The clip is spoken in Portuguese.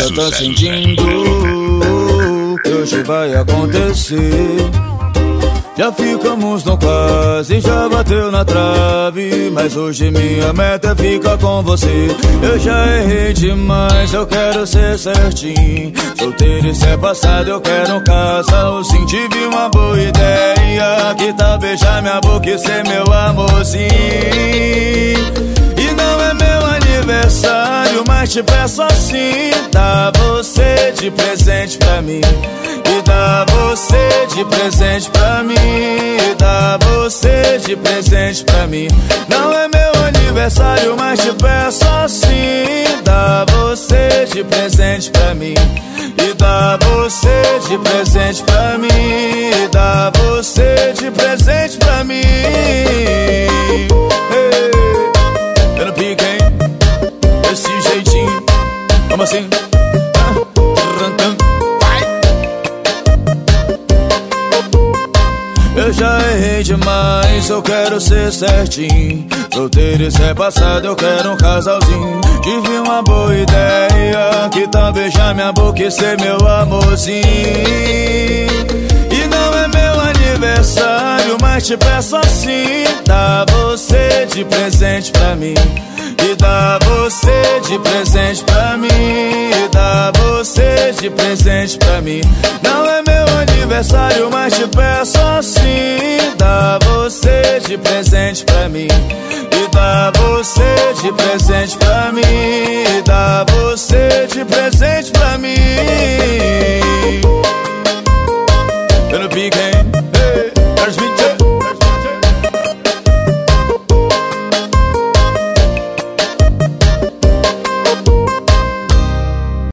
já tá sentindo que hoje vai acontecer. Já ficamos no quase, já bateu na trave, mas hoje minha meta é ficar com você. Eu já errei demais, eu quero ser certinho. Solteiro isso é passado, eu quero um casalzinho. Tive uma boa ideia, que tal beijar minha boca e ser meu amorzinho. E não é meu aniversário, mas te peço assim, dá você de presente pra mim. E dá você de presente pra mim. E dá você de presente pra mim. Não é meu aniversário, mas te peço assim, dá você de presente pra mim. E dá você de presente pra mim. E dá você de presente pra mim. Hey, eu não pique, hein? Desse jeitinho, vamos assim. Eu já errei demais, eu quero ser certinho. Solteiro isso é passado, eu quero um casalzinho. Tive uma boa ideia, que tal beijar minha boca e ser meu amorzinho. E não é meu aniversário, mas te peço assim, dá você de presente pra mim. E dá você de presente pra mim. E dá você de presente pra mim. Não é meu aniversário, mas te peço assim, dá você de presente pra mim. E dá você de presente pra mim. E dá você de presente pra mim.